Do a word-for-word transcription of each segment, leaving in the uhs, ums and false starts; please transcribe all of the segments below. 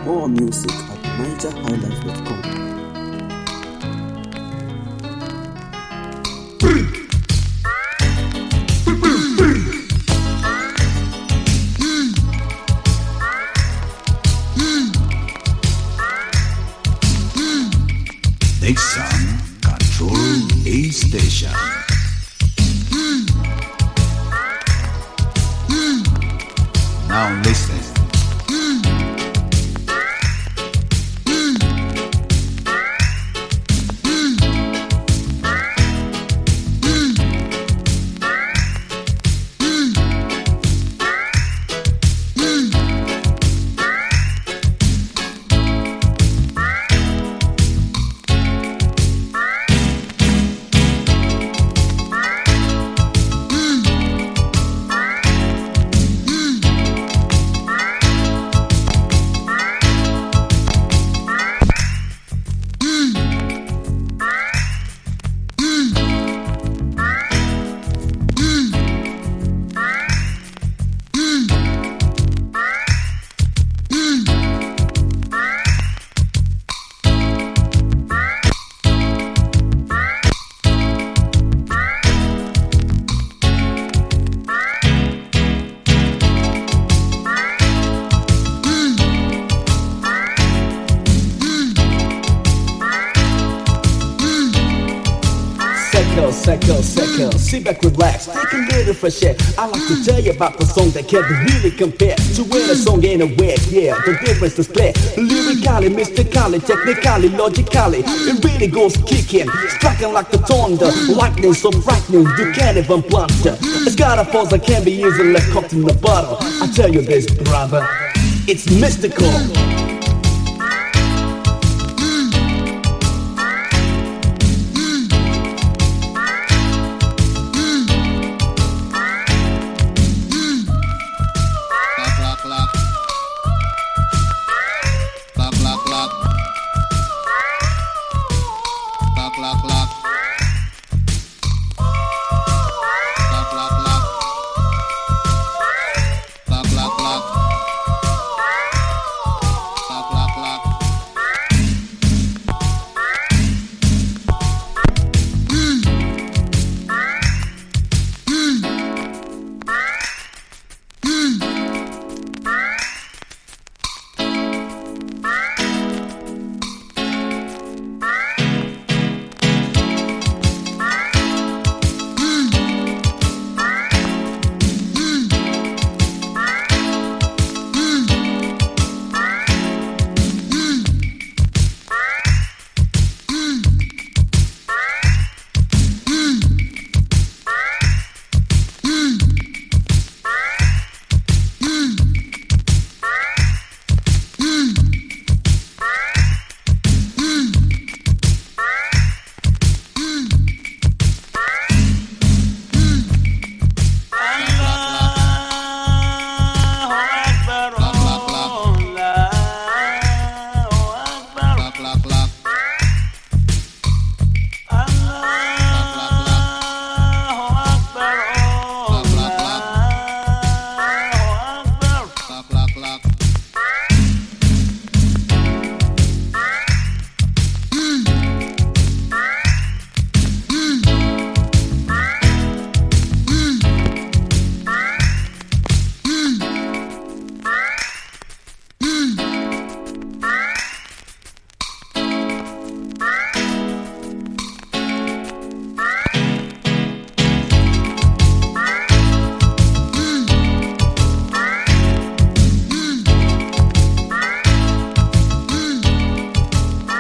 More music at niger highlife dot com. Nixon Control A Station. Now listen. Secco, secco, secco, sit back, relax, take a little fresh air. I like to tell you about the song that can't be really compared to when a song ain't aware. Yeah, the difference is clear. Lyrically, mystically, technically, logically, it really goes kicking, striking like the thunder, lightning so frightening you can't even blunder. It's got a force that can't be easily caught in the bottle. I tell you this, brother, it's mystical.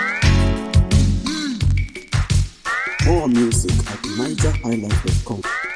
More music at niger highlife dot com.